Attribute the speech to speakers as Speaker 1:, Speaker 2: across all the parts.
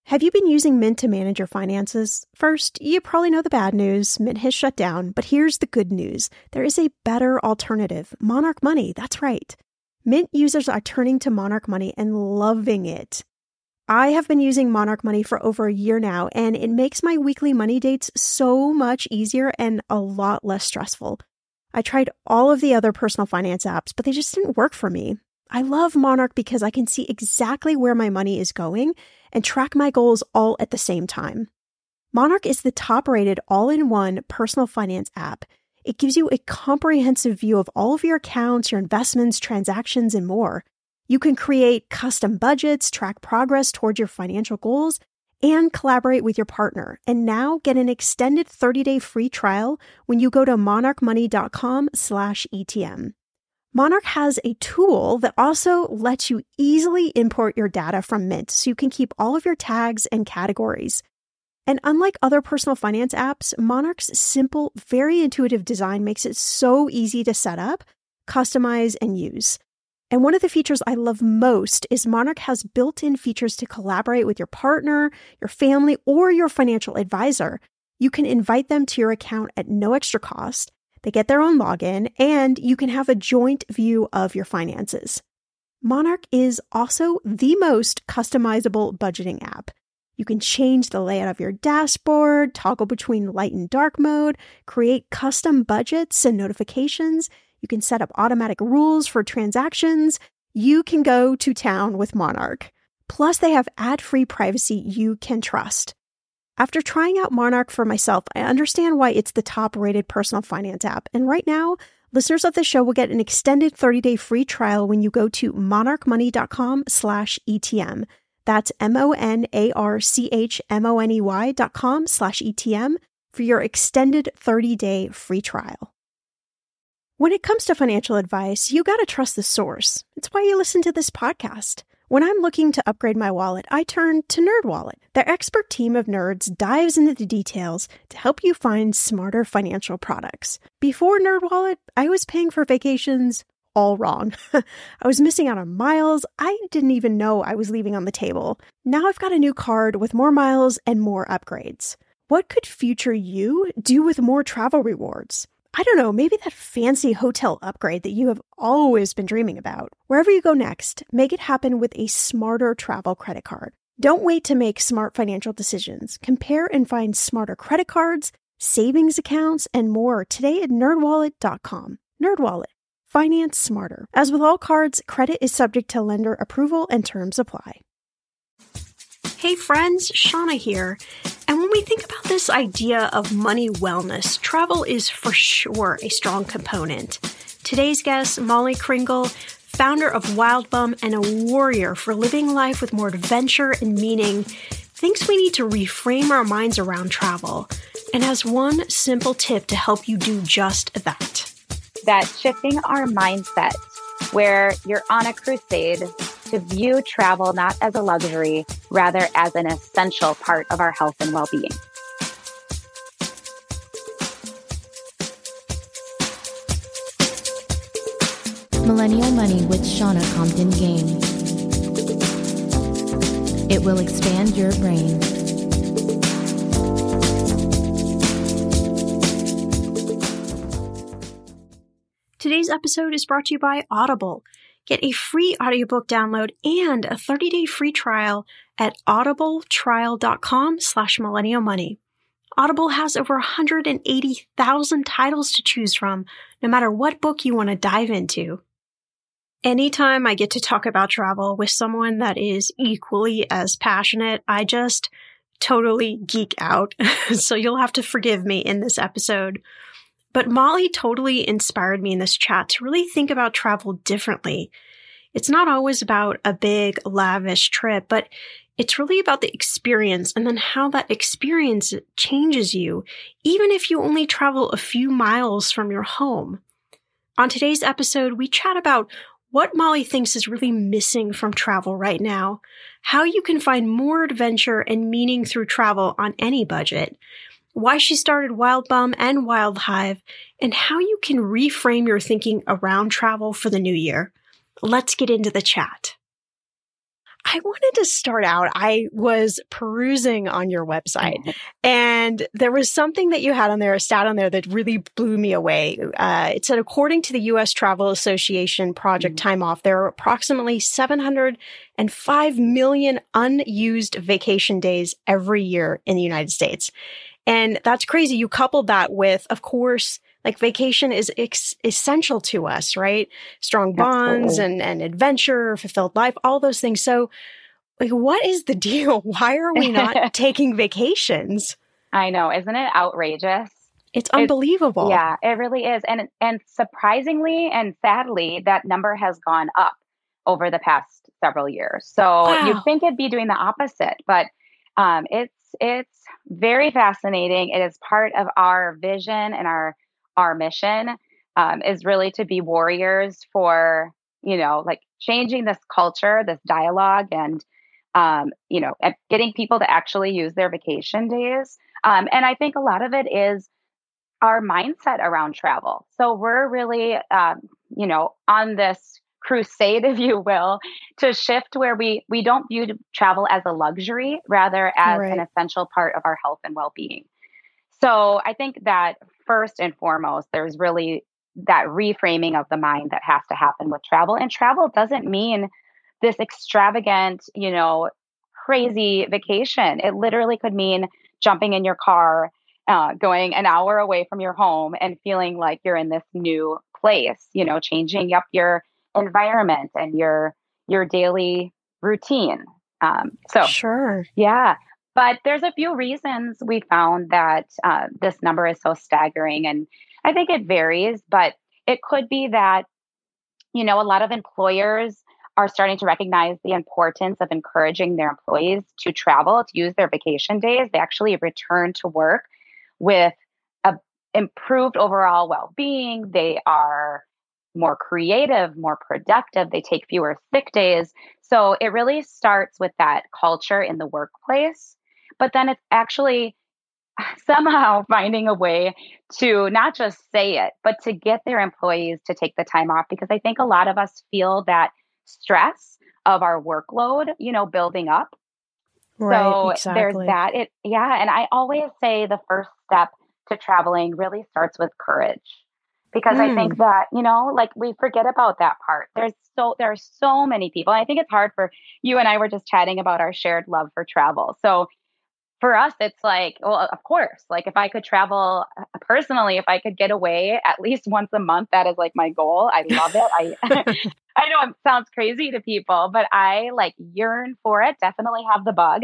Speaker 1: Have you been using Mint to manage your finances? First, you probably know the bad news. Mint has shut down, but here's the good news. There is a better alternative, Monarch Money. That's right. Mint users are turning to Monarch Money and loving it. I have been using Monarch Money for over a year now, and it makes my weekly money dates so much easier and a lot less stressful. I tried all of the other personal finance apps, but they just didn't work for me. I love Monarch because I can see exactly where my money is going and track my goals all at the same time. Monarch is the top-rated all-in-one personal finance app. It gives you a comprehensive view of all of your accounts, your investments, transactions, and more. You can create custom budgets, track progress towards your financial goals, and collaborate with your partner. And now get an extended 30-day free trial when you go to monarchmoney.com/ETM. Monarch has a tool that also lets you easily import your data from Mint so you can keep all of your tags and categories. And unlike other personal finance apps, Monarch's simple, very intuitive design makes it so easy to set up, customize, and use. And one of the features I love most is Monarch has built-in features to collaborate with your partner, your family, or your financial advisor. You can invite them to your account at no extra cost. They get their own login, and you can have a joint view of your finances. Monarch is also the most customizable budgeting app. You can change the layout of your dashboard, toggle between light and dark mode, create custom budgets and notifications. You can set up automatic rules for transactions. You can go to town with Monarch. Plus, they have ad-free privacy you can trust. After trying out Monarch for myself, I understand why it's the top-rated personal finance app. And right now, listeners of the show will get an extended 30-day free trial when you go to monarchmoney.com/ETM. That's monarchmoney.com/ETM for your extended 30-day free trial. When it comes to financial advice, you got to trust the source. It's why you listen to this podcast. When I'm looking to upgrade my wallet, I turn to NerdWallet. Their expert team of nerds dives into the details to help you find smarter financial products. Before NerdWallet, I was paying for vacations all wrong. I was missing out on miles I didn't even know I was leaving on the table. Now I've got a new card with more miles and more upgrades. What could future you do with more travel rewards? I don't know, maybe that fancy hotel upgrade that you have always been dreaming about. Wherever you go next, make it happen with a smarter travel credit card. Don't wait to make smart financial decisions. Compare and find smarter credit cards, savings accounts, and more today at nerdwallet.com. NerdWallet. Finance smarter. As with all cards, credit is subject to lender approval and terms apply. Hey friends, Shauna here. And when we think about this idea of money wellness, travel is for sure a strong component. Today's guest, Molly Kringle, founder of WildBum and a warrior for living life with more adventure and meaning, thinks we need to reframe our minds around travel and has one simple tip to help you do just that.
Speaker 2: That shifting our mindset, where you're on a crusade to view travel not as a luxury, rather as an essential part of our health and well-being.
Speaker 3: Millennial Money with Shauna Compton Game. It will expand your brain.
Speaker 1: Today's episode is brought to you by Audible. Get a free audiobook download and a 30-day free trial at audibletrial.com/millennialmoney. Audible has over 180,000 titles to choose from, no matter what book you want to dive into. Anytime I get to talk about travel with someone that is equally as passionate, I just totally geek out. So you'll have to forgive me in this episode. But Molly totally inspired me in this chat to really think about travel differently. It's not always about a big, lavish trip, but it's really about the experience and then how that experience changes you, even if you only travel a few miles from your home. On today's episode, we chat about what Molly thinks is really missing from travel right now, how you can find more adventure and meaning through travel on any budget, why she started WildBum and WildHive, and how you can reframe your thinking around travel for the new year. Let's get into the chat. I wanted to start out. I was perusing on your website and there was something that you had on there, a stat on there that really blew me away. It said, according to the U.S. Travel Association Project Time Off, there are approximately 705 million unused vacation days every year in the United States. And that's crazy. You coupled that with, of course, like vacation is essential to us, right? Strong bonds and adventure, fulfilled life, all those things. So like, what is the deal? Why are we not taking vacations?
Speaker 2: I know. Isn't it outrageous?
Speaker 1: It's unbelievable.
Speaker 2: Yeah, it really is. And surprisingly and sadly, that number has gone up over the past several years. So you'd think it'd be doing the opposite, but it's very fascinating. It is part of our vision and our mission is really to be warriors for, like changing this culture, this dialogue, and, getting people to actually use their vacation days. And I think a lot of it is our mindset around travel. So we're really, on this crusade, if you will, to shift where we don't view travel as a luxury, rather as an essential part of our health and well-being. So I think that first and foremost, there's really that reframing of the mind that has to happen with travel. And travel doesn't mean this extravagant, crazy vacation. It literally could mean jumping in your car, going an hour away from your home and feeling like you're in this new place, changing up your environment and your daily routine.
Speaker 1: Sure.
Speaker 2: Yeah. But there's a few reasons we found that this number is so staggering. And I think it varies, but it could be that, a lot of employers are starting to recognize the importance of encouraging their employees to travel, to use their vacation days. They actually return to work with a improved overall well-being. They are more creative, more productive. They take fewer sick days. So it really starts with that culture in the workplace. But then it's actually somehow finding a way to not just say it, but to get their employees to take the time off. Because I think a lot of us feel that stress of our workload, building up.
Speaker 1: Right,
Speaker 2: So
Speaker 1: exactly.
Speaker 2: there's that. And I always say the first step to traveling really starts with courage. Because I think that, like we forget about that part. There are so many people. I think it's hard for you and I were just chatting about our shared love for travel. So for us, it's like, well, of course, like if I could travel personally, if I could get away at least once a month, that is like my goal. I love it. I know it sounds crazy to people, but I like yearn for it. Definitely have the bug.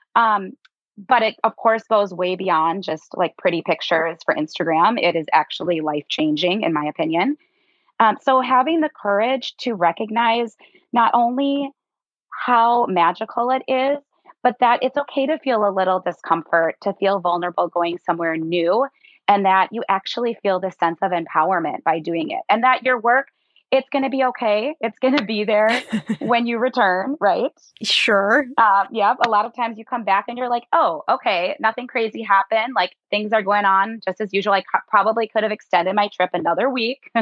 Speaker 2: But it, of course, goes way beyond just like pretty pictures for Instagram. It is actually life-changing, in my opinion. So having the courage to recognize not only how magical it is, but that it's okay to feel a little discomfort, to feel vulnerable going somewhere new, and that you actually feel the sense of empowerment by doing it. And that your work, it's going to be okay. It's going to be there when you return, right?
Speaker 1: Sure.
Speaker 2: Yeah. A lot of times you come back and you're like, oh, okay, nothing crazy happened. Like things are going on just as usual. I probably could have extended my trip another week.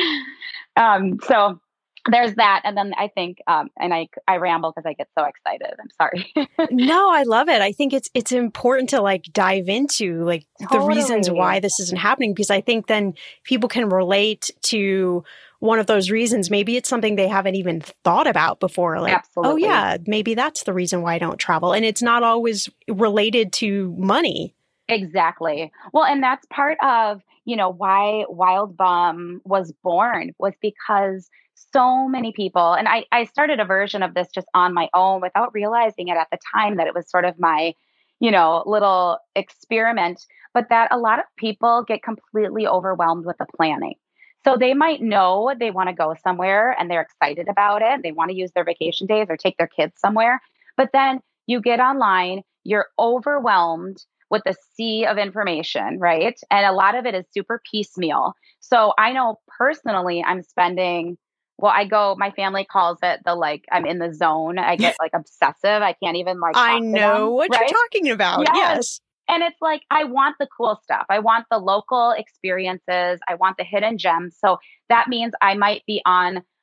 Speaker 2: So there's that. And then I think, and I ramble because I get so excited. I'm sorry.
Speaker 1: No, I love it. I think it's important to like dive into like the reasons why this isn't happening, because I think then people can relate to one of those reasons. Maybe it's something they haven't even thought about before. Like,
Speaker 2: Absolutely.
Speaker 1: oh yeah, maybe that's the reason why I don't travel. And it's not always related to money.
Speaker 2: Exactly. Well, and that's part of, why Wild Bum was born, was because so many people, and I started a version of this just on my own without realizing it at the time that it was sort of my, little experiment, but that a lot of people get completely overwhelmed with the planning. So they might know they want to go somewhere and they're excited about it. They want to use their vacation days or take their kids somewhere. But then you get online, you're overwhelmed with a sea of information, right? And a lot of it is super piecemeal. So I know personally I'm spending, my family calls it I'm in the zone. I get like obsessive. I can't even like,
Speaker 1: I know what you're talking about. Yes.
Speaker 2: And it's like, I want the cool stuff. I want the local experiences. I want the hidden gems. So that means I might be on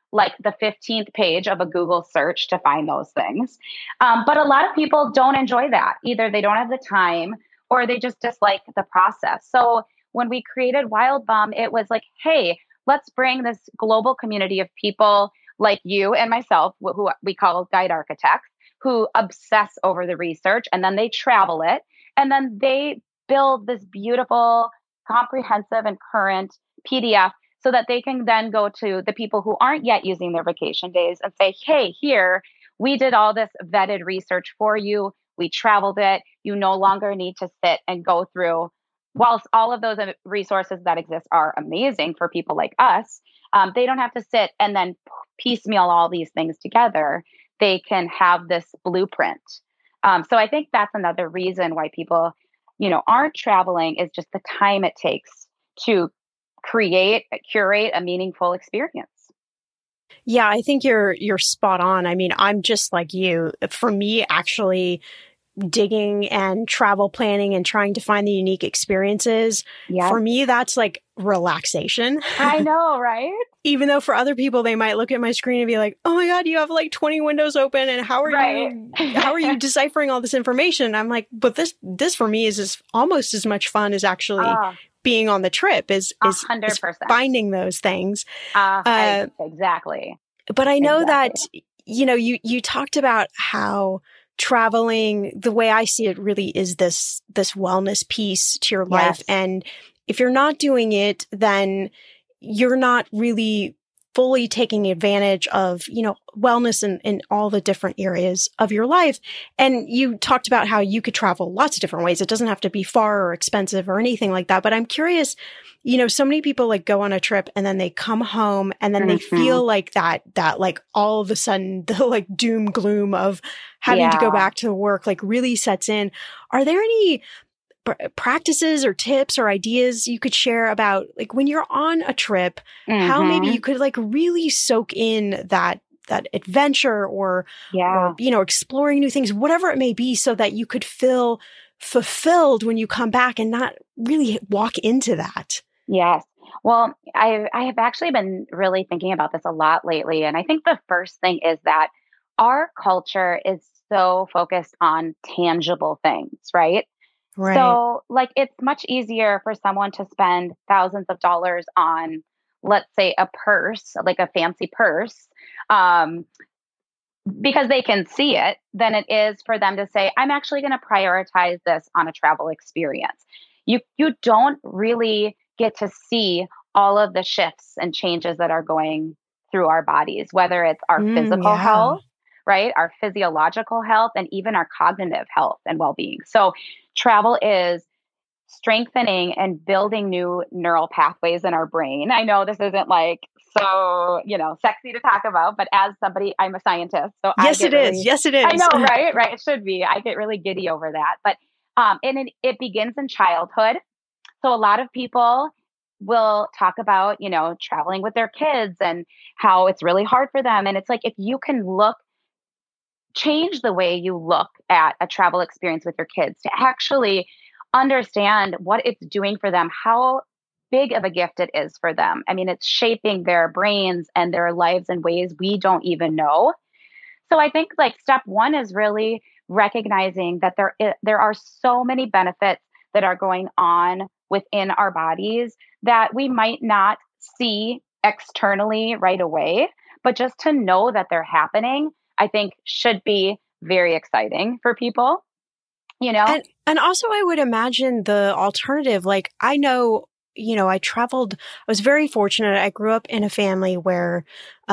Speaker 2: like the 15th page of a Google search to find those things. But a lot of people don't enjoy that. Either they don't have the time or they just dislike the process. So when we created Wild Bum, it was like, hey, let's bring this global community of people like you and myself, who we call guide architects, who obsess over the research, and then they travel it, and then they build this beautiful, comprehensive and current PDF so that they can then go to the people who aren't yet using their vacation days and say, hey, here, we did all this vetted research for you. We traveled it. You no longer need to sit and go through. Whilst all of those resources that exist are amazing for people like us, they don't have to sit and then piecemeal all these things together. They can have this blueprint. So I think that's another reason why people, aren't traveling, is just the time it takes to curate a meaningful experience.
Speaker 1: Yeah, I think you're spot on. I mean, I'm just like you. For me, actually digging and travel planning and trying to find the unique experiences, for me, that's like relaxation.
Speaker 2: I know, right?
Speaker 1: Even though for other people, they might look at my screen and be like, oh my God, you have like 20 windows open. And how are you deciphering all this information? I'm like, but this for me is almost as much fun as actually being on the trip is
Speaker 2: 100%.
Speaker 1: Finding those things.
Speaker 2: Exactly.
Speaker 1: But I know that, you talked about how traveling, the way I see it, really is this wellness piece to your life. And if you're not doing it, then you're not really fully taking advantage of, wellness in all the different areas of your life. And you talked about how you could travel lots of different ways. It doesn't have to be far or expensive or anything like that. But I'm curious, so many people like go on a trip and then they come home and then they feel like that like all of a sudden the like doom gloom of having to go back to work like really sets in. Are there any practices or tips or ideas you could share about like when you're on a trip, how maybe you could like really soak in that adventure or exploring new things, whatever it may be, so that you could feel fulfilled when you come back and not really walk into that?
Speaker 2: Yes. Well, I have actually been really thinking about this a lot lately. And I think the first thing is that our culture is so focused on tangible things, right?
Speaker 1: Right.
Speaker 2: So like it's much easier for someone to spend thousands of dollars on, let's say, a purse, like a fancy purse, because they can see it, than it is for them to say, I'm actually going to prioritize this on a travel experience. You don't really get to see all of the shifts and changes that are going through our bodies, whether it's our physical health, right? Our physiological health, and even our cognitive health and well-being. So travel is strengthening and building new neural pathways in our brain. I know this isn't like so, sexy to talk about, but as somebody, I'm a scientist. So
Speaker 1: yes, it is. Yes, it is.
Speaker 2: I know, right? Right. It should be. I get really giddy over that. But and it begins in childhood. So a lot of people will talk about, traveling with their kids and how it's really hard for them. And it's like, if you can change the way you look at a travel experience with your kids to actually understand what it's doing for them, how big of a gift it is for them. I mean, it's shaping their brains and their lives in ways we don't even know. So I think like step one is really recognizing that there are so many benefits that are going on within our bodies that we might not see externally right away, but just to know that they're happening, I think should be very exciting for people,
Speaker 1: And also I would imagine the alternative, like I know, I was very fortunate. I grew up in a family where,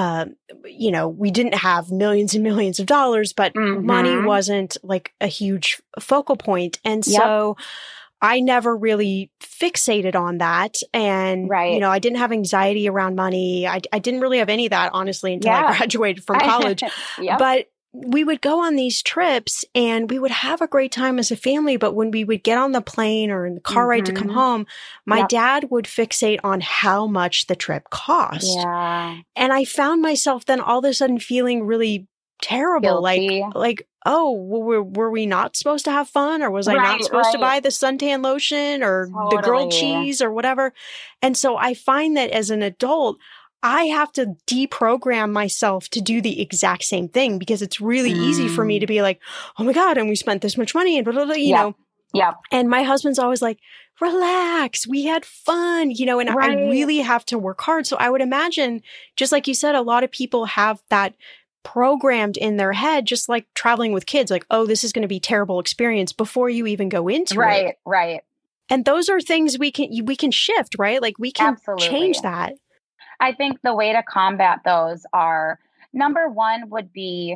Speaker 1: we didn't have millions and millions of dollars, but money wasn't like a huge focal point. And so I never really fixated on that. And, I didn't have anxiety around money. I didn't really have any of that, honestly, until I graduated from college. But we would go on these trips and we would have a great time as a family. But when we would get on the plane or in the car ride to come home, my dad would fixate on how much the trip cost. Yeah. And I found myself then all of a sudden feeling really terrible.
Speaker 2: Guilty.
Speaker 1: Like, oh, were we not supposed to have fun? Or was I not supposed to buy the suntan lotion or the grilled cheese or whatever? And so I find that as an adult, I have to deprogram myself to do the exact same thing because it's really easy for me to be like, oh my God, and we spent this much money and blah, blah, blah, you know.
Speaker 2: Yeah.
Speaker 1: And my husband's always like, relax, we had fun, you know, and I really have to work hard. So I would imagine, just like you said, a lot of people have that programmed in their head, just like traveling with kids, like, oh, this is going to be a terrible experience before you even go into it.
Speaker 2: Right.
Speaker 1: And those are things we can shift, right? Like we can change that.
Speaker 2: I think the way to combat those are, number one would be,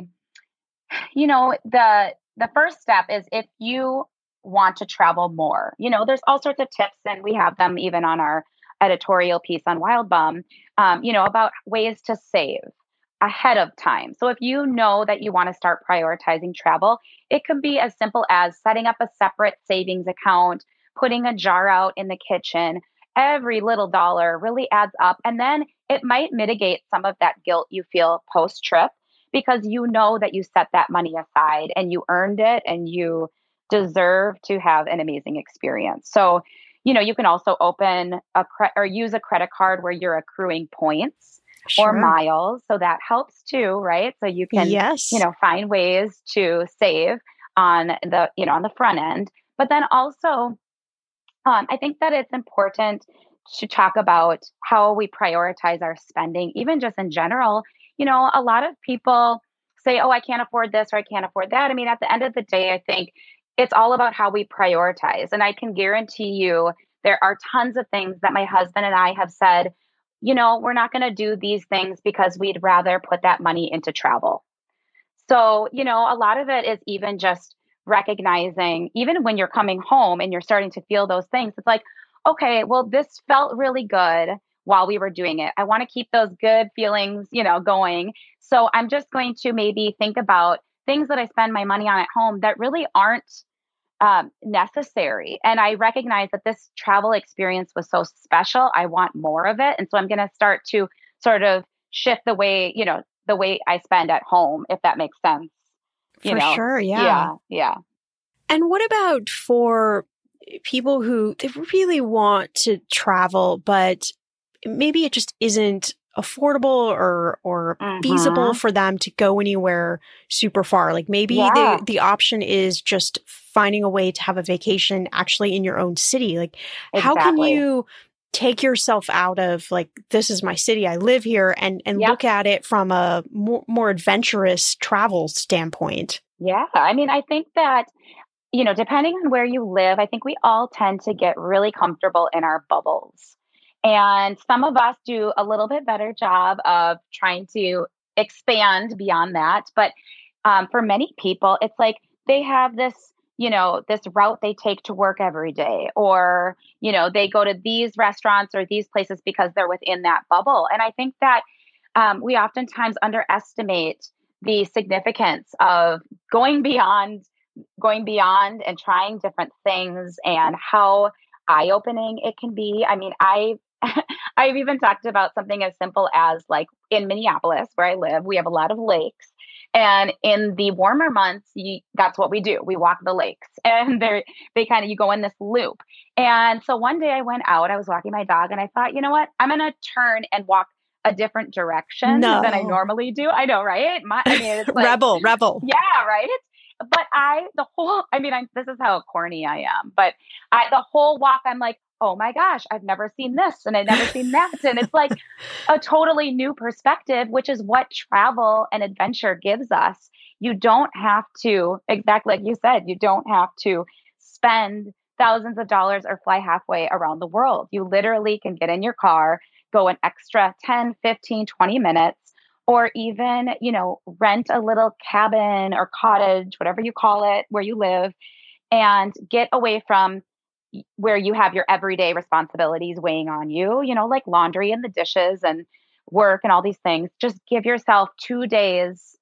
Speaker 2: you know, the first step is if you want to travel more, you know, there's all sorts of tips and we have them even on our editorial piece on Wildbum, you know, about ways to save ahead of time. So if you know that you want to start prioritizing travel, it can be as simple as setting up a separate savings account, putting a jar out in the kitchen. Every little dollar really adds up. And then it might mitigate some of that guilt you feel post-trip because you know that you set that money aside and you earned it and you deserve to have an amazing experience. So, you know, you can also open or use a credit card where you're accruing points or miles. So that helps too, right? So you can, you know, find ways to save on the, you know, on the front end. But then also, I think that it's important to talk about how we prioritize our spending, even just in general. You know, a lot of people say, oh, I can't afford this or I can't afford that. I mean, at the end of the day, I think it's all about how we prioritize. And I can guarantee you there are tons of things that my husband and I have said, you know, we're not going to do these things because we'd rather put that money into travel. So, you know, a lot of it is even just recognizing, even when you're coming home and you're starting to feel those things, it's like, okay, well, this felt really good while we were doing it. I want to keep those good feelings, you know, going. So I'm just going to maybe think about things that I spend my money on at home that really aren't necessary. And I recognize that this travel experience was so special. I want more of it. And so I'm going to start to sort of shift the way, you know, the way I spend at home, if that makes sense.
Speaker 1: For sure. Yeah.
Speaker 2: Yeah.
Speaker 1: And what about for people who they really want to travel, but maybe it just isn't affordable or feasible for them to go anywhere super far? Like maybe the option is just finding a way to have a vacation actually in your own city. Like how can you take yourself out of like, this is my city, I live here, and look at it from a more adventurous travel standpoint?
Speaker 2: Yeah. I mean, I think that, you know, depending on where you live, I think we all tend to get really comfortable in our bubbles. And some of us do a little bit better job of trying to expand beyond that. But for many people, it's like they have this, you know, this route they take to work every day, or, you know, they go to these restaurants or these places because they're within that bubble. And I think that we oftentimes underestimate the significance of going beyond and trying different things and how eye-opening it can be. I mean, I've even talked about something as simple as like in Minneapolis, where I live, we have a lot of lakes. And in the warmer months, that's what we do. We walk the lakes and they kind of, you go in this loop. And so one day I went out, I was walking my dog and I thought, you know what, I'm going to turn and walk a different direction than I normally do. I know, right? I mean, it's like,
Speaker 1: rebel.
Speaker 2: Yeah, right. But this is how corny I am, but the whole walk, I'm like, oh my gosh, I've never seen this and I've never seen that. And it's like a totally new perspective, which is what travel and adventure gives us. You don't have to, exactly like you said, you don't have to spend thousands of dollars or fly halfway around the world. You literally can get in your car, go an extra 10, 15, 20 minutes, or even, you know, rent a little cabin or cottage, whatever you call it, where you live, and get away from where you have your everyday responsibilities weighing on you, you know, like laundry and the dishes and work and all these things. Just give yourself 2 days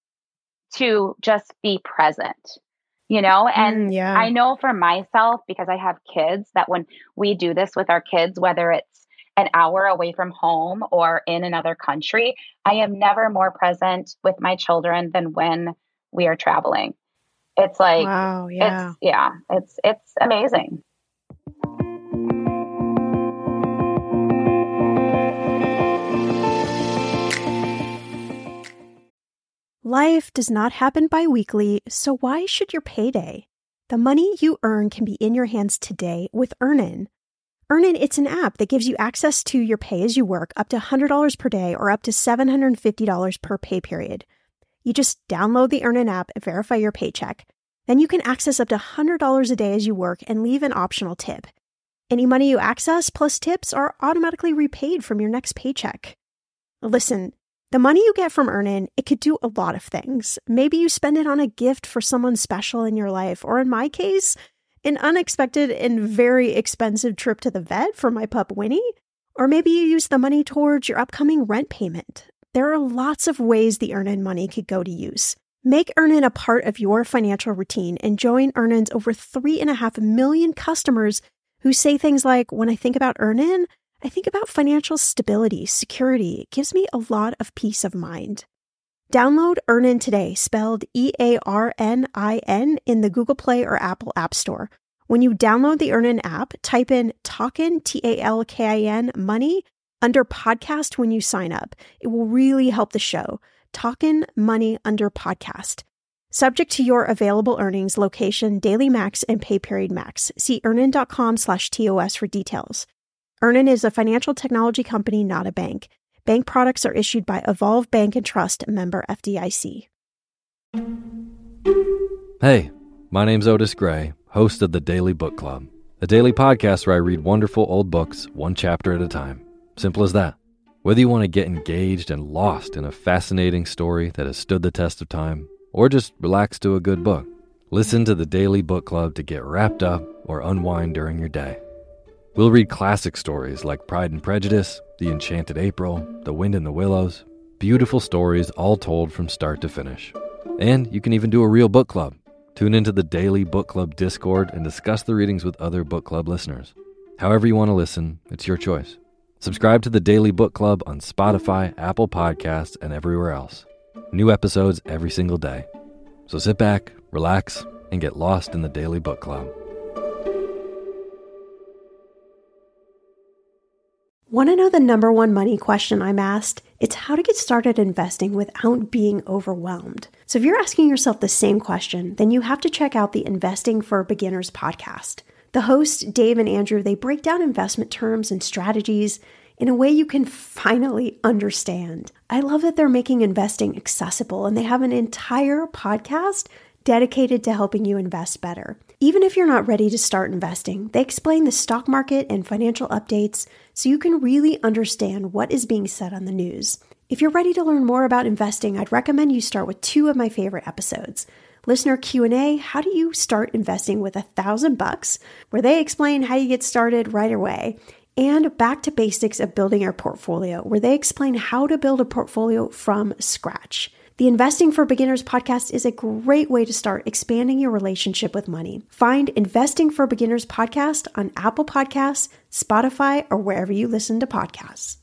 Speaker 2: to just be present, you know? And I know for myself, because I have kids, that when we do this with our kids, whether it's an hour away from home or in another country, I am never more present with my children than when we are traveling. It's like,
Speaker 1: wow,
Speaker 2: it's amazing.
Speaker 1: Life does not happen bi-weekly, so why should your payday? The money you earn can be in your hands today with Earnin. Earnin, it's an app that gives you access to your pay as you work up to $100 per day or up to $750 per pay period. You just download the Earnin app and verify your paycheck. Then you can access up to $100 a day as you work and leave an optional tip. Any money you access plus tips are automatically repaid from your next paycheck. Listen, the money you get from Earnin, it could do a lot of things. Maybe you spend it on a gift for someone special in your life, or in my case, an unexpected and very expensive trip to the vet for my pup Winnie. Or maybe you use the money towards your upcoming rent payment. There are lots of ways the Earnin money could go to use. Make Earnin a part of your financial routine and join Earnin's over 3.5 million customers who say things like, when I think about Earnin, I think about financial stability, security. It gives me a lot of peace of mind. Download Earnin today, spelled EARNIN, in the Google Play or Apple App Store. When you download the Earnin app, type in Talkin, TALKIN, money, under podcast when you sign up. It will really help the show. Talkin' money under podcast. Subject to your available earnings, location, daily max, and pay period max. See earnin.com/TOS for details. Earnin is a financial technology company, not a bank. Bank products are issued by Evolve Bank and Trust, member FDIC.
Speaker 4: Hey, my name's Otis Gray, host of the Daily Book Club, a daily podcast where I read wonderful old books, one chapter at a time. Simple as that. Whether you want to get engaged and lost in a fascinating story that has stood the test of time, or just relax to a good book, listen to the Daily Book Club to get wrapped up or unwind during your day. We'll read classic stories like Pride and Prejudice, The Enchanted April, The Wind in the Willows, beautiful stories all told from start to finish. And you can even do a real book club. Tune into the Daily Book Club Discord and discuss the readings with other book club listeners. However you want to listen, it's your choice. Subscribe to the Daily Book Club on Spotify, Apple Podcasts, and everywhere else. New episodes every single day. So sit back, relax, and get lost in the Daily Book Club.
Speaker 1: Want to know the number one money question I'm asked? It's how to get started investing without being overwhelmed. So if you're asking yourself the same question, then you have to check out the Investing for Beginners podcast. The hosts, Dave and Andrew, they break down investment terms and strategies in a way you can finally understand. I love that they're making investing accessible, and they have an entire podcast dedicated to helping you invest better. Even if you're not ready to start investing, they explain the stock market and financial updates so you can really understand what is being said on the news. If you're ready to learn more about investing, I'd recommend you start with 2 of my favorite episodes. Listener Q&A, how do you start investing with $1,000, where they explain how you get started right away, and Back to Basics of Building Your Portfolio, where they explain how to build a portfolio from scratch. The Investing for Beginners podcast is a great way to start expanding your relationship with money. Find Investing for Beginners podcast on Apple Podcasts, Spotify, or wherever you listen to podcasts.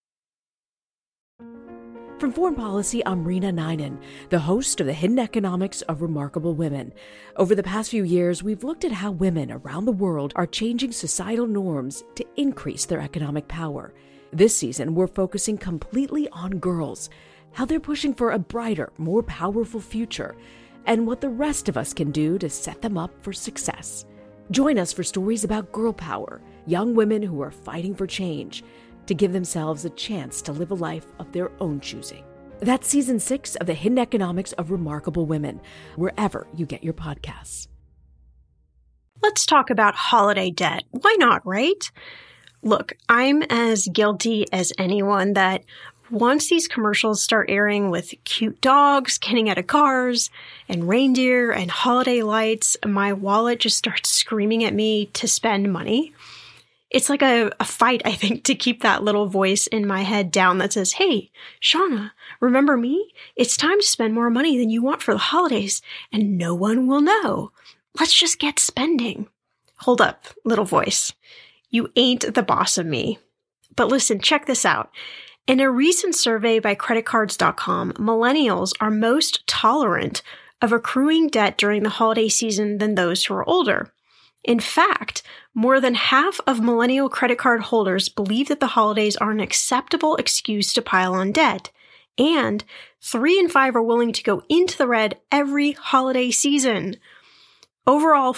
Speaker 5: From Foreign Policy, I'm Rena Ninan, the host of The Hidden Economics of Remarkable Women. Over the past few years, we've looked at how women around the world are changing societal norms to increase their economic power. This season, we're focusing completely on girls, how they're pushing for a brighter, more powerful future, and what the rest of us can do to set them up for success. Join us for stories about girl power, young women who are fighting for change, to give themselves a chance to live a life of their own choosing. That's Season 6 of The Hidden Economics of Remarkable Women, wherever you get your podcasts.
Speaker 1: Let's talk about holiday debt. Why not, right? Look, I'm as guilty as anyone that once these commercials start airing with cute dogs getting out of cars and reindeer and holiday lights, my wallet just starts screaming at me to spend money. It's like a fight, I think, to keep that little voice in my head down that says, hey, Shauna, remember me? It's time to spend more money than you want for the holidays, and no one will know. Let's just get spending. Hold up, little voice. You ain't the boss of me. But listen, check this out. In a recent survey by creditcards.com, millennials are most tolerant of accruing debt during the holiday season than those who are older. In fact, more than half of millennial credit card holders believe that the holidays are an acceptable excuse to pile on debt, And 3 in 5 are willing to go into the red every holiday season. Overall,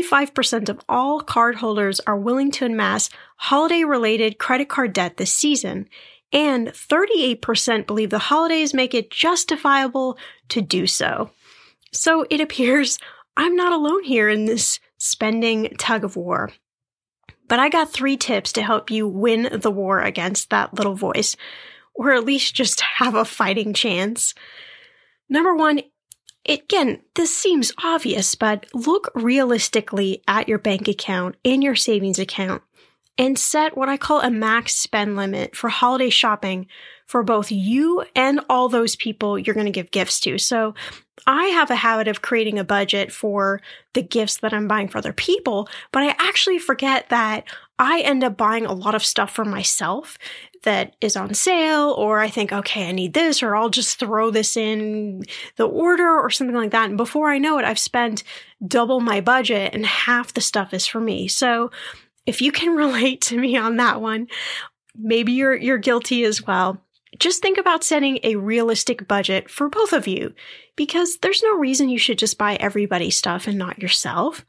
Speaker 1: 45% of all cardholders are willing to amass holiday-related credit card debt this season, and 38% believe the holidays make it justifiable to do so. So it appears I'm not alone here in this spending tug of war. But I got 3 tips to help you win the war against that little voice, or at least just have a fighting chance. Number 1, again, this seems obvious, but look realistically at your bank account and your savings account and set what I call a max spend limit for holiday shopping for both you and all those people you're going to give gifts to. So I have a habit of creating a budget for the gifts that I'm buying for other people, but I actually forget that I end up buying a lot of stuff for myself that is on sale, or I think, okay, I need this, or I'll just throw this in the order or something like that. And before I know it, I've spent double my budget and half the stuff is for me. So if you can relate to me on that one, maybe you're guilty as well. Just think about setting a realistic budget for both of you, because there's no reason you should just buy everybody's stuff and not yourself.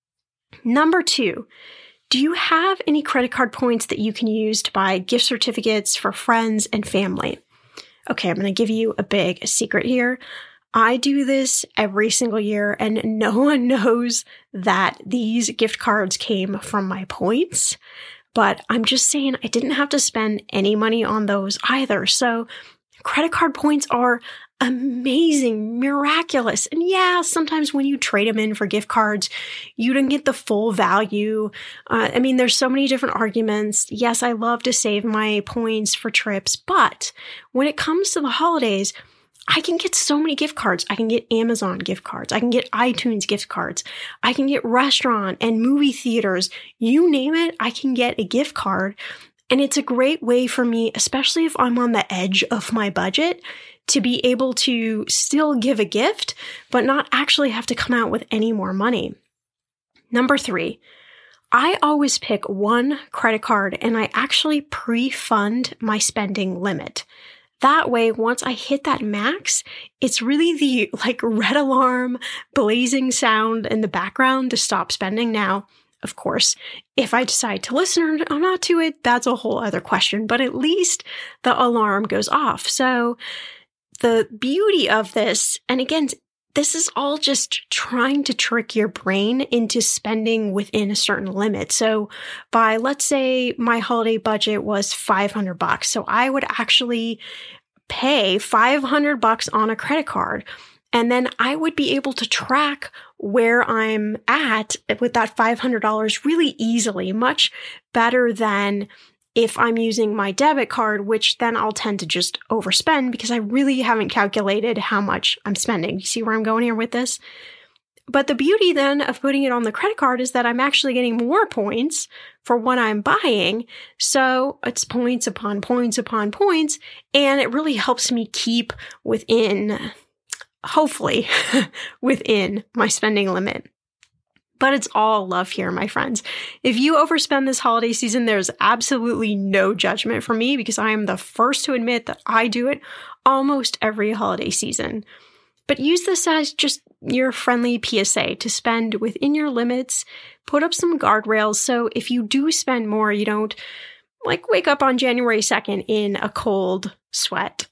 Speaker 1: Number 2, do you have any credit card points that you can use to buy gift certificates for friends and family? Okay, I'm going to give you a big secret here. I do this every single year, and no one knows that these gift cards came from my points. But I'm just saying I didn't have to spend any money on those either. So credit card points are amazing, miraculous. And yeah, sometimes when you trade them in for gift cards, you don't get the full value. There's so many different arguments. Yes, I love to save my points for trips, but when it comes to the holidays, I can get so many gift cards. I can get Amazon gift cards. I can get iTunes gift cards. I can get restaurant and movie theaters. You name it, I can get a gift card. And it's a great way for me, especially if I'm on the edge of my budget, to be able to still give a gift, but not actually have to come out with any more money. Number 3, I always pick one credit card and I actually pre-fund my spending limit. That way, once I hit that max, it's really the red alarm blazing sound in the background to stop spending. Now, of course, if I decide to listen or not to it, that's a whole other question, but at least the alarm goes off. So the beauty of this, and again, this is all just trying to trick your brain into spending within a certain limit. So by, let's say my holiday budget was $500. So I would actually pay $500 on a credit card. And then I would be able to track where I'm at with that $500 really easily, much better than if I'm using my debit card, which then I'll tend to just overspend because I really haven't calculated how much I'm spending. You see where I'm going here with this? But the beauty then of putting it on the credit card is that I'm actually getting more points for what I'm buying. So it's points upon points upon points, and it really helps me keep within, hopefully, within my spending limit. But it's all love here, my friends. If you overspend this holiday season, there's absolutely no judgment from me because I am the first to admit that I do it almost every holiday season. But use this as just your friendly PSA to spend within your limits, put up some guardrails so if you do spend more, you don't wake up on January 2nd in a cold sweat.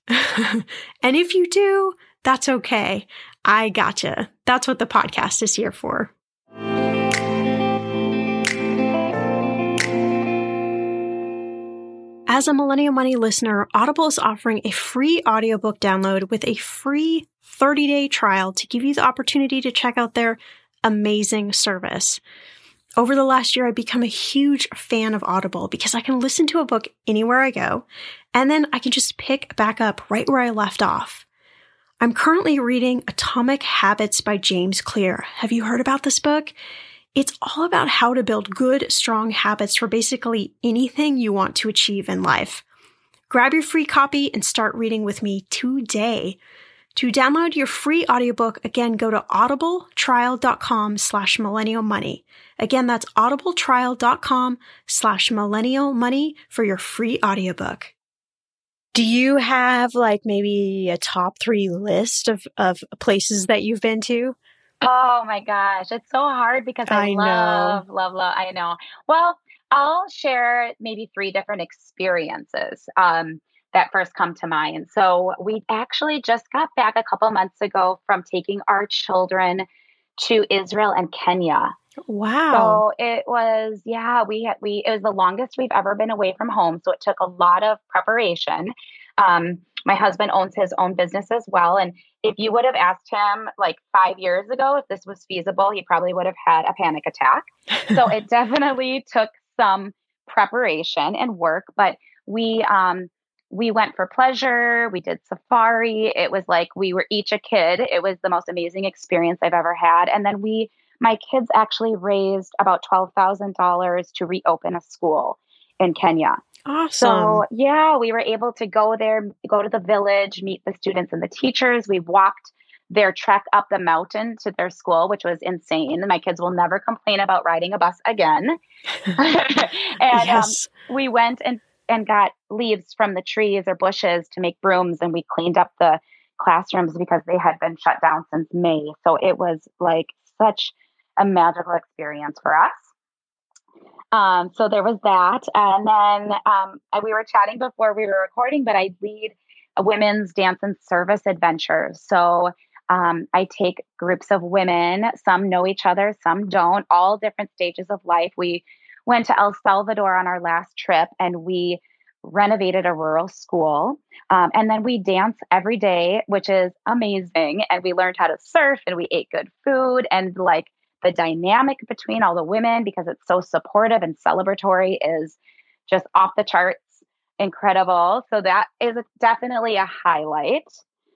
Speaker 1: And if you do, that's okay. I gotcha. That's what the podcast is here for. As a Millennial Money listener, Audible is offering a free audiobook download with a free 30-day trial to give you the opportunity to check out their amazing service. Over the last year, I've become a huge fan of Audible because I can listen to a book anywhere I go, and then I can just pick back up right where I left off. I'm currently reading Atomic Habits by James Clear. Have you heard about this book? It's all about how to build good, strong habits for basically anything you want to achieve in life. Grab your free copy and start reading with me today. To download your free audiobook, again, go to audibletrial.com/millennialmoney. Again, that's audibletrial.com/millennialmoney for your free audiobook. Do you have like maybe a top 3 list of places that you've been to?
Speaker 2: Oh my gosh, it's so hard because I
Speaker 1: I know.
Speaker 2: love. I know. Well, I'll share maybe 3 different experiences that first come to mind. So we actually just got back a couple months ago from taking our children to Israel and Kenya.
Speaker 1: Wow.
Speaker 2: So it was, yeah, it was the longest we've ever been away from home. So it took a lot of preparation. My husband owns his own business as well. And if you would have asked him like 5 years ago if this was feasible, he probably would have had a panic attack. So it definitely took some preparation and work, but we went for pleasure. We did safari. It was like we were each a kid. It was the most amazing experience I've ever had. And then my kids actually raised about $12,000 to reopen a school in Kenya.
Speaker 1: Awesome.
Speaker 2: So yeah, we were able to go there, go to the village, meet the students and the teachers. We walked their trek up the mountain to their school, which was insane. My kids will never complain about riding a bus again. And
Speaker 1: Yes.
Speaker 2: we went and got leaves from the trees or bushes to make brooms, and we cleaned up the classrooms because they had been shut down since May. So it was like such a magical experience for us. So there was that. And then we were chatting before we were recording, but I lead a women's dance and service adventures. So I take groups of women, some know each other, some don't, all different stages of life. We went to El Salvador on our last trip, and we renovated a rural school. And then we dance every day, which is amazing. And we learned how to surf, and we ate good food, and like the dynamic between all the women, because it's so supportive and celebratory, is just off the charts, incredible. So that is definitely a highlight.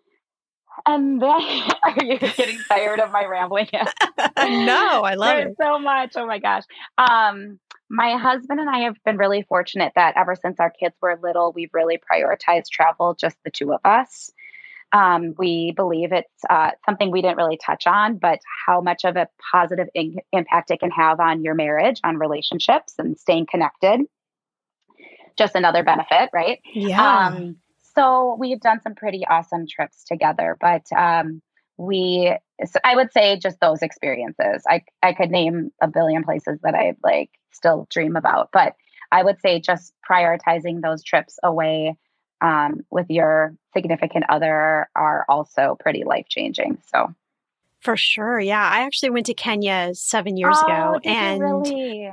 Speaker 2: And then, are you getting tired of my rambling?
Speaker 1: No, I love
Speaker 2: There's
Speaker 1: it.
Speaker 2: so much. Oh my gosh. My husband and I have been really fortunate that ever since our kids were little, we've really prioritized travel, just the two of us. We believe it's something we didn't really touch on, but how much of a positive impact it can have on your marriage, on relationships, and staying connected. Just another benefit, right?
Speaker 1: Yeah.
Speaker 2: So we've done some pretty awesome trips together, but I would say just those experiences. I could name a billion places that I like still dream about, but I would say just prioritizing those trips away with your significant other are also pretty life-changing. So
Speaker 1: For sure. Yeah. I actually went to Kenya 7 years ago,
Speaker 2: did you
Speaker 1: and
Speaker 2: really?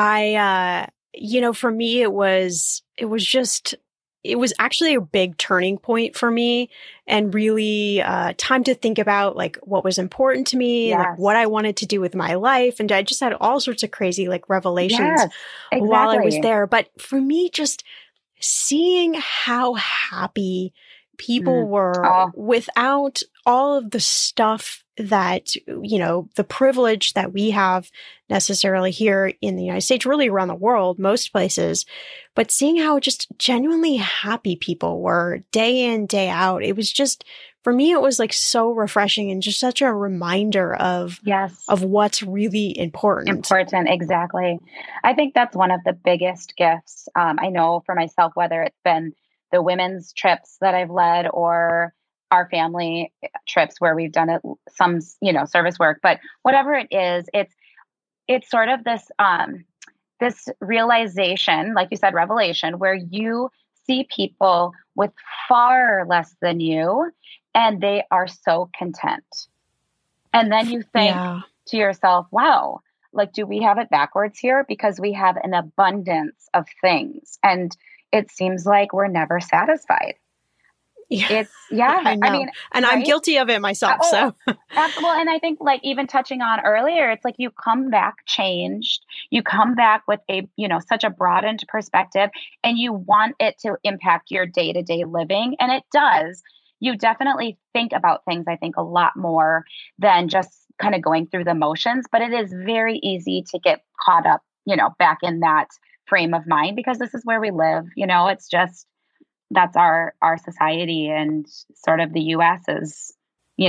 Speaker 1: for me, it was actually a big turning point for me, and really time to think about like what was important to me, and like
Speaker 2: Yes.
Speaker 1: what I wanted to do with my life. And I just had all sorts of crazy like revelations
Speaker 2: Yes,
Speaker 1: while I was
Speaker 2: exactly.
Speaker 1: there. But for me, just seeing how happy people were
Speaker 2: Oh.
Speaker 1: without all of the stuff that, the privilege that we have necessarily here in the United States, really around the world, most places, but seeing how just genuinely happy people were day in, day out. It was just, for me, it was like so refreshing and just such a reminder of
Speaker 2: Yes.
Speaker 1: what's really important.
Speaker 2: Important, exactly. I think that's one of the biggest gifts. I know for myself, whether it's been the women's trips that I've led or our family trips where we've done it, some, service work, but whatever it is, it's sort of this realization, like you said, revelation, where you see people with far less than you, and they are so content. And then you think to yourself, wow, like, do we have it backwards here? Because we have an abundance of things, and it seems like we're never satisfied.
Speaker 1: Yeah.
Speaker 2: I
Speaker 1: know.
Speaker 2: mean,
Speaker 1: and
Speaker 2: right?
Speaker 1: I'm guilty of it myself. So
Speaker 2: Well, and I think like even touching on earlier, it's like you come back changed, you come back with a, such a broadened perspective, and you want it to impact your day-to-day living. And it does. You definitely think about things, I think, a lot more than just kind of going through the motions, but it is very easy to get caught up, back in that frame of mind, because this is where we live. It's just, that's our society, and sort of the US is,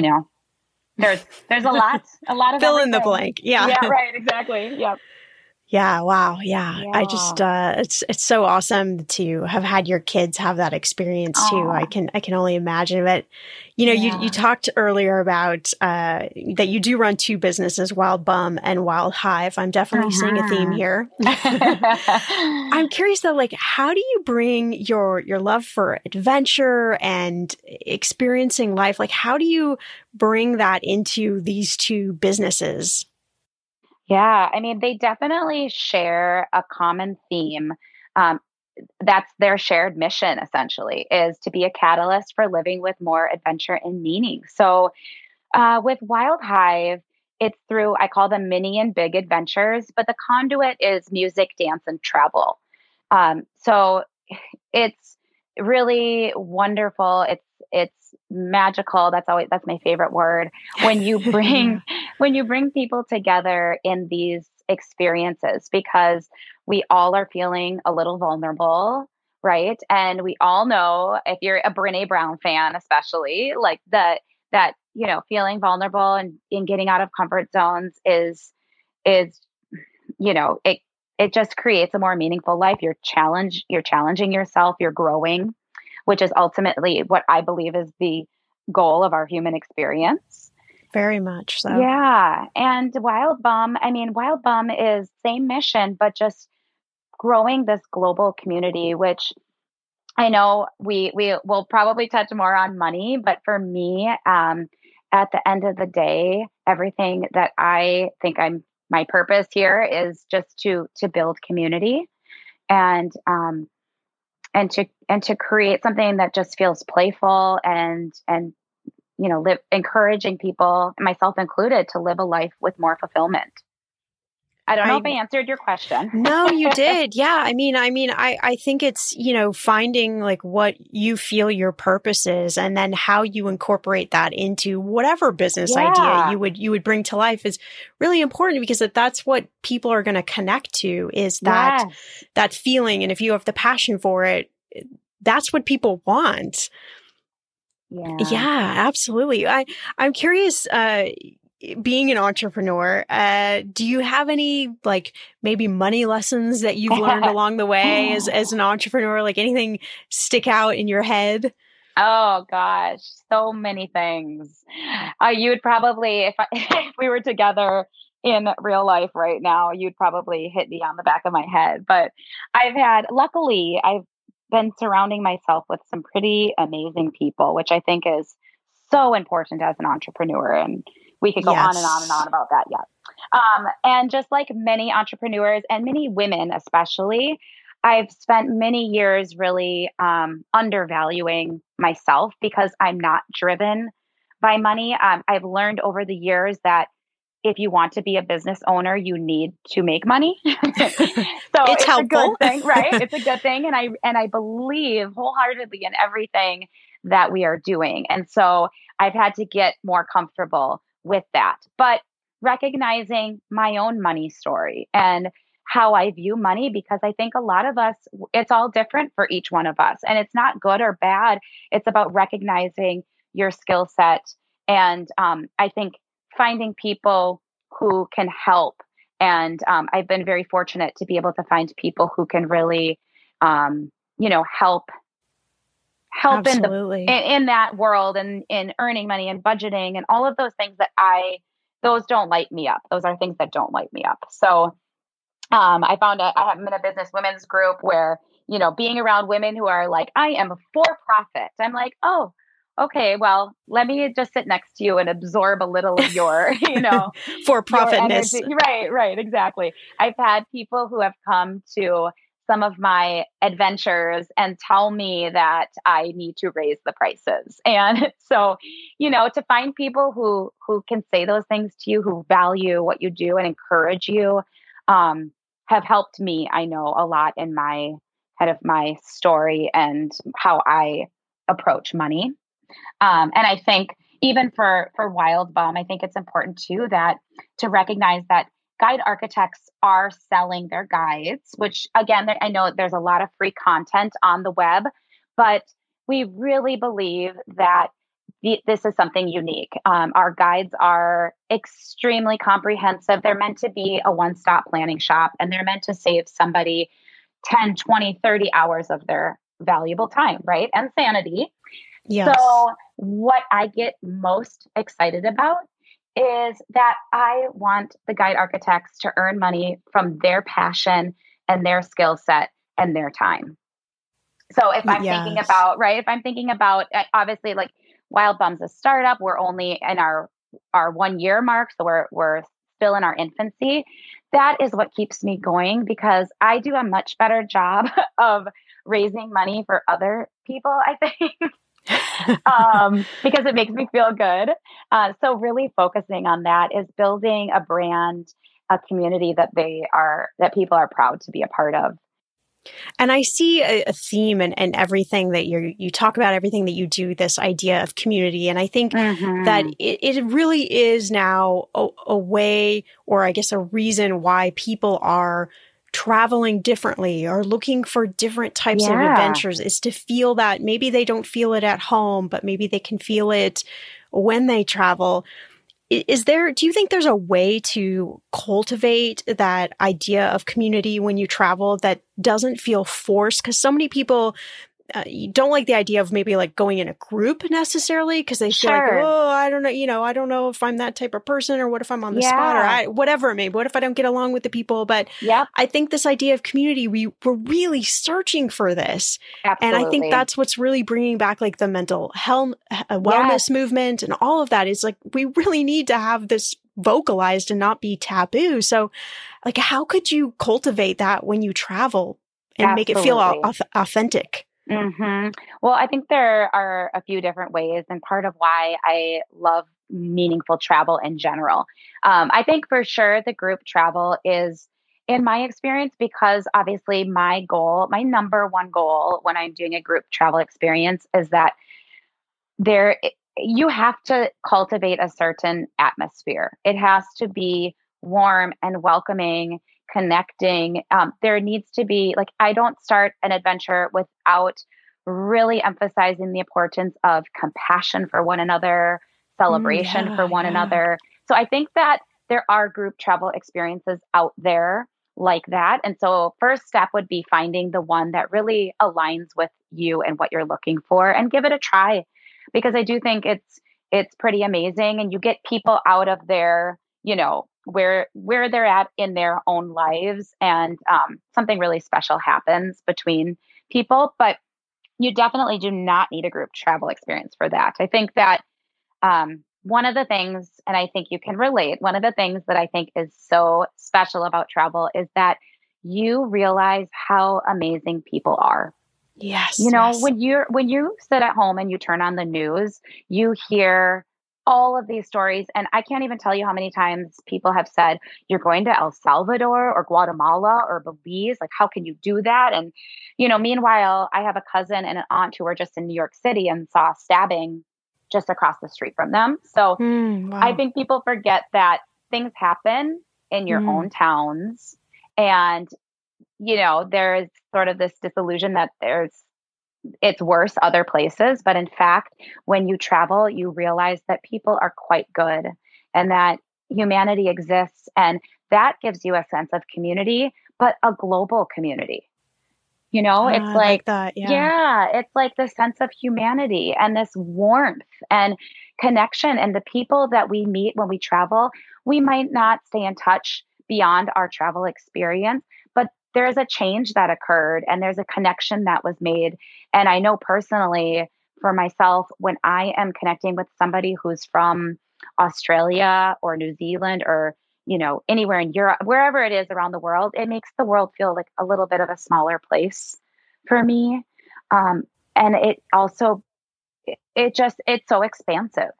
Speaker 2: there's a lot of
Speaker 1: fill in the
Speaker 2: everything.
Speaker 1: blank. Yeah.
Speaker 2: Yeah, right. Exactly. Yep.
Speaker 1: Yeah. Wow. Yeah. I just,
Speaker 2: Yeah.
Speaker 1: it's so awesome to have had your kids have that experience too.
Speaker 2: Oh,
Speaker 1: I can only imagine. But, you
Speaker 2: yeah.
Speaker 1: talked earlier about, that you do run two businesses, Wild Bum and Wild Hive. I'm definitely seeing a theme
Speaker 2: Mhm.
Speaker 1: here. I'm curious though, like, how do you bring your love for adventure and experiencing life? Like, how do you bring that into these two businesses?
Speaker 2: Yeah, I mean, they definitely share a common theme. Um, that's their shared mission, essentially, is to be a catalyst for living with more adventure and meaning. So, with Wild Hive, it's through, I call them mini and big adventures, but the conduit is music, dance, and travel. So it's really wonderful. It's magical. That's my favorite word. When you
Speaker 1: Yeah.
Speaker 2: bring when you bring people together in these experiences, because we all are feeling a little vulnerable, right? And we all know, if you're a Brené Brown fan, especially, like that feeling vulnerable and in getting out of comfort zones is it just creates a more meaningful life. You're challenging yourself, you're growing, which is ultimately what I believe is the goal of our human experience.
Speaker 1: Very much so.
Speaker 2: Yeah. And Wild Bum is same mission, but just growing this global community, which I know we will probably touch more on money, but for me, at the end of the day, everything that I think my purpose here is just to build community and and to create something that just feels playful and live encouraging people, myself included, to live a life with more fulfillment. I don't know if I answered your question.
Speaker 1: No, you did. Yeah. I think it's, finding like what you feel your purpose is and then how you incorporate that into whatever business idea
Speaker 2: Yeah.
Speaker 1: you would bring to life is really important, because that's what people are going to connect to, is
Speaker 2: Yes.
Speaker 1: that feeling. And if you have the passion for it, that's what people want.
Speaker 2: Yeah.
Speaker 1: Yeah, absolutely. I'm curious, being an entrepreneur, do you have any, like, maybe money lessons that you've learned along the way as an entrepreneur? Like, anything stick out in your head?
Speaker 2: Oh gosh, so many things. You would probably, if we were together in real life right now, you'd probably hit me on the back of my head. But luckily, I've been surrounding myself with some pretty amazing people, which I think is so important as an entrepreneur. And we could go on and on and on
Speaker 1: Yes.
Speaker 2: about that yet. And just like many entrepreneurs and many women, especially, I've spent many years really undervaluing myself because I'm not driven by money. I've learned over the years that if you want to be a business owner, you need to make money. So
Speaker 1: It's
Speaker 2: it's a good
Speaker 1: helpful.
Speaker 2: thing, right? It's a good thing. And I believe wholeheartedly in everything that we are doing. And so I've had to get more comfortable with that. But recognizing my own money story and how I view money, because I think a lot of us, it's all different for each one of us. And it's not good or bad. It's about recognizing your skill set. And I think finding people who can help. And I've been very fortunate to be able to find people who can really, help
Speaker 1: Absolutely.
Speaker 2: in that world and in earning money and budgeting and all of those things those don't light me up. Those are things that don't light me up. So I'm in a business women's group where, being around women who are like, I am for profit. I'm like, oh, okay, well, let me just sit next to you and absorb a little of your,
Speaker 1: For
Speaker 2: your
Speaker 1: profitness.
Speaker 2: energy. Right, exactly. I've had people who have come to some of my adventures and tell me that I need to raise the prices. And so, to find people who can say those things to you, who value what you do and encourage you, have helped me, I know, a lot in my kind of my story and how I approach money. And I think even for Wild Bum, I think it's important too to recognize that guide architects are selling their guides, which again, I know there's a lot of free content on the web, but we really believe that this is something unique. Our guides are extremely comprehensive. They're meant to be a one-stop planning shop, and they're meant to save somebody 10, 20, 30 hours of their valuable time, right? And sanity.
Speaker 1: Yes.
Speaker 2: So what I get most excited about is that I want the guide architects to earn money from their passion and their skill set and their time. So if I'm thinking about, right, if I'm thinking about, obviously, like Wild Bum's a startup, we're only in our 1 year mark. So we're still in our infancy. That is what keeps me going, because I do a much better job of raising money for other people, I think. Because it makes me feel good. So really focusing on that is building a brand, a community that people are proud to be a part of.
Speaker 1: And I see a theme in everything that you talk about, everything that you do, this idea of community. And I think that it really is now a way, or I guess a reason why people are traveling differently or looking for different types of adventures, is to feel that maybe they don't feel it at home, but maybe they can feel it when they travel. Do you think there's a way to cultivate that idea of community when you travel that doesn't feel forced? Because so many people don't like the idea of maybe like going in a group necessarily, because they feel like, oh, I don't know, I don't know if I'm that type of person, or what if I'm on the spot, or whatever it may be. What if I don't get along with the people? But I think this idea of community, we're really searching for this.
Speaker 2: Absolutely.
Speaker 1: And I think that's what's really bringing back like the mental health, wellness movement and all of that. Is like, we really need to have this vocalized and not be taboo. So like, how could you cultivate that when you travel and make it feel authentic?
Speaker 2: Well, I think there are a few different ways, and part of why I love meaningful travel in general. I think for sure the group travel is, in my experience, because obviously my number one goal when I'm doing a group travel experience is that you have to cultivate a certain atmosphere. It has to be warm and welcoming, connecting. There needs to be, like, I don't start an adventure without really emphasizing the importance of compassion for one another, celebration for one another. So I think that there are group travel experiences out there like that. And so first step would be finding the one that really aligns with you and what you're looking for, and give it a try, because I do think it's pretty amazing, and you get people out of their, where they're at in their own lives, and something really special happens between people. But you definitely do not need a group travel experience for that. I think that one of the things, and I think you can relate, one of the things that I think is so special about travel is that you realize how amazing people are.
Speaker 1: Yes.
Speaker 2: When you sit at home and you turn on the news, you hear all of these stories. And I can't even tell you how many times people have said, you're going to El Salvador or Guatemala or Belize. Like, how can you do that? And, meanwhile, I have a cousin and an aunt who were just in New York City and saw stabbing just across the street from them. So I think people forget that things happen in your own towns. And, there's sort of this disillusion that it's worse other places. But in fact, when you travel, you realize that people are quite good and that humanity exists. And that gives you a sense of community, but a global community. It's like
Speaker 1: that.
Speaker 2: It's like the sense of humanity and this warmth and connection. And the people that we meet when we travel, we might not stay in touch beyond our travel experience, but there's a change that occurred and there's a connection that was made. And I know personally for myself, when I am connecting with somebody who's from Australia or New Zealand or, anywhere in Europe, wherever it is around the world, it makes the world feel like a little bit of a smaller place for me. And it also, it's so expansive.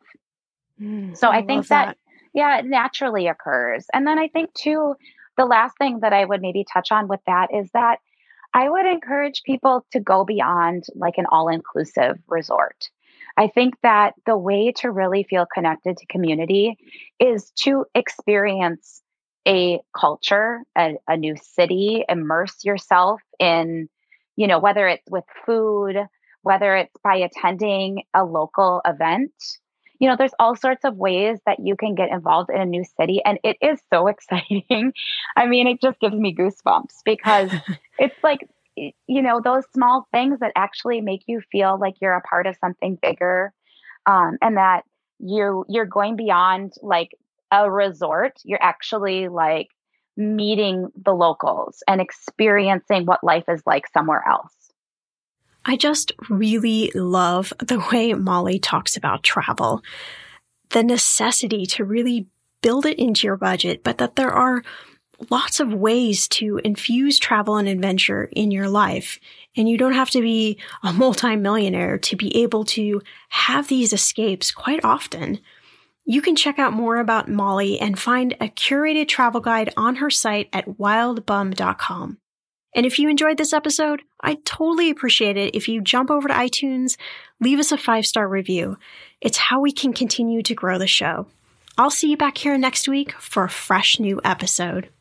Speaker 2: So I think that, it naturally occurs. And then I think too, the last thing that I would maybe touch on with that is that I would encourage people to go beyond like an all-inclusive resort. I think that the way to really feel connected to community is to experience a culture, a new city, immerse yourself in, whether it's with food, whether it's by attending a local event. There's all sorts of ways that you can get involved in a new city. And it is so exciting. I mean, it just gives me goosebumps because it's like, those small things that actually make you feel like you're a part of something bigger, and that you're going beyond like a resort. You're actually like meeting the locals and experiencing what life is like somewhere else.
Speaker 1: I just really love the way Molly talks about travel, the necessity to really build it into your budget, but that there are lots of ways to infuse travel and adventure in your life. And you don't have to be a multimillionaire to be able to have these escapes quite often. You can check out more about Molly and find a curated travel guide on her site at wildbum.com. And if you enjoyed this episode, I'd totally appreciate it if you jump over to iTunes, leave us a 5-star review. It's how we can continue to grow the show. I'll see you back here next week for a fresh new episode.